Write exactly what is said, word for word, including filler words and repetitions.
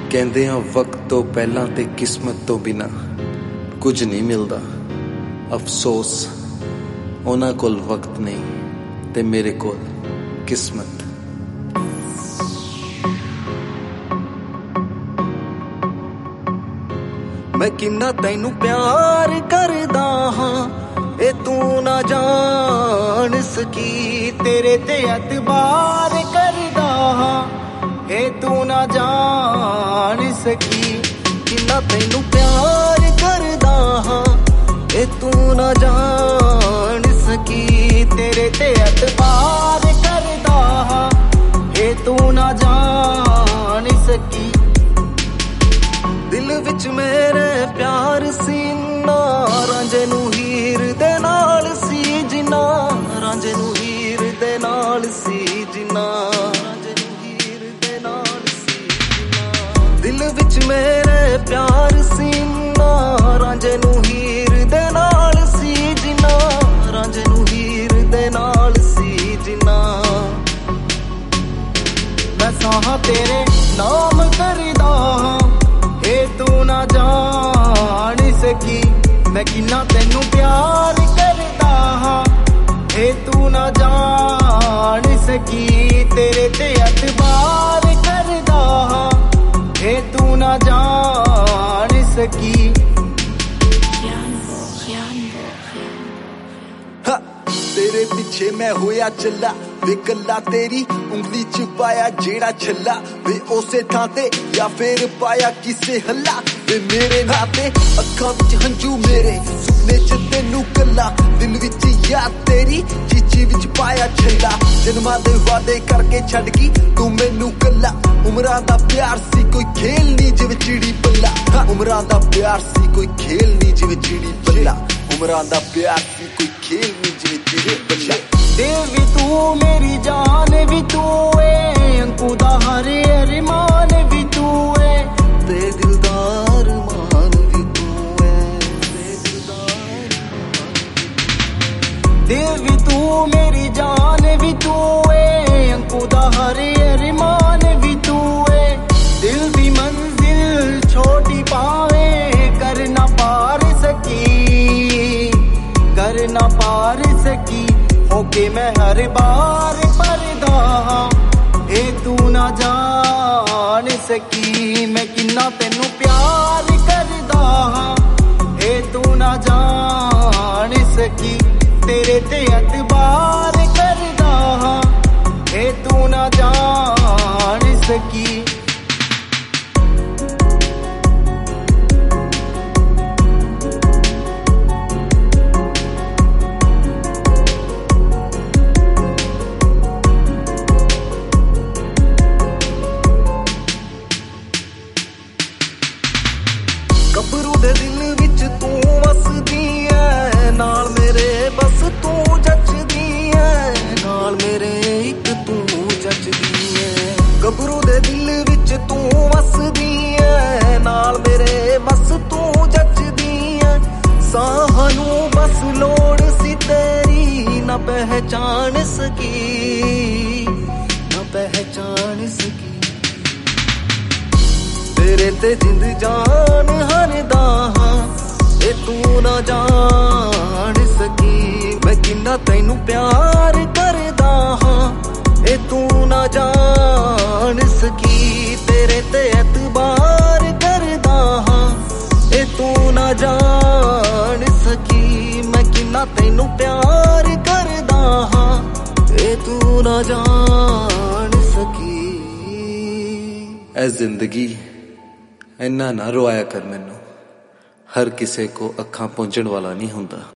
ਕਹਿੰਦੇ ਆ ਵਕਤ ਤੋਂ ਪਹਿਲਾਂ ਤੇ ਕਿਸਮਤ ਤੋਂ ਬਿਨਾ ਕੁਝ ਨਹੀਂ ਮਿਲਦਾ। ਅਫਸੋਸ ਉਹਨਾਂ ਕੋਲ ਵਕਤ ਨਹੀਂ ਤੇ ਮੇਰੇ ਕੋਲ ਕਿਸਮਤ। मैं किन्ना तैनू प्यार करदा हां ए तू ना जान सकी, तेरे ते एतबार करदा हां ए तू ना जान सकी। किन्ना तैनू प्यार करदा हां ए तू ना जान सकी, तेरे ते एतबार करदा हां ए तू ना जान सकी। दिल विच मेरे प्यार सी ना रांझे नू हीर दे नाल सी जिना, रांझे नू हीर दे नाल सी जिना, रांझे नू हीर दे नाल सी जिना। दिल विच मेरे प्यार सी ना रांझे नू हीर दे नाल सी जिना, रांझे नू हीर दे नाल सी जिना। मैं साहा तेरे नाम करदा ए तू ना जान सकी, मैं किन्ना तैनू प्यार करदा हां ए तू ना जान सकी, तेरे ते एतबार करदा हां ए तू ना जान सकी। तेरे पीछे मैं होया चला वे गल्ला तेरी उंगली च पाया जेड़ा छला, वे उसे थां ते या फिर पाया किसे हल्ला। वे मेरे नाते अखां विच हंजू मेरे सुपने च तेनू कला, दिल विच याद तेरी चीची विच पाया छला। जन्मां दे वादे करके छड़ गई तू मैनू कला, उमरां दा प्यार सी कोई खेल नी जिवें चिड़ी पल्ला। उमरां दा प्यार सी कोई खेल नी जिवें चिड़ी पल्ला, उमरां दा प्यार सी कोई खेल नी जिवें चिड़ी पल्ला। देवी तू मेरी जान भी तू है, अंकु दा हर अरमान भी तू है, ते दिलदार मान भी तू है, ते दिलदार देवी तू मेरी जान भी तू है, अंकु दा हर अरमान भी तू है। दिल दी मंजिल छोटी पावे कर ना पार सकी, कर ना पार सकी, होके मैं हर बार परदा हां ए तू ना जान सकी। मैं किन्ना तैनू प्यार करदा हां ए तू ना जान सकी, तेरे ते एतबार करदा हां ए तू ना जान सकी। गबरू दे दिल विच तू वसदी है, नाल मेरे बस तू जचदी है, नाल मेरे एक तू जचदी है। गबरू दे दिल विच तू वसदी है, नाल मेरे बस तू जचदी है। सानू बस लोड़ सी तेरी ना पहचान सकी, ना पहचान सकी, तेरे ते जिंद जान हरदा हां ए तू ना जान सकी। मैं किन्ना तैनू प्यार करदा हां ए तू ना जान सकी, तेरे ते एतबार करदा हां ए तू ना जान सकी। मैं किन्ना तैनू प्यार करदा हां ए तू ना जान सकी। ऐ जिंदगी इन्ना ना रोया कर मैनू, हर किसे को अखां पहुंचण वाला नहीं हुंदा।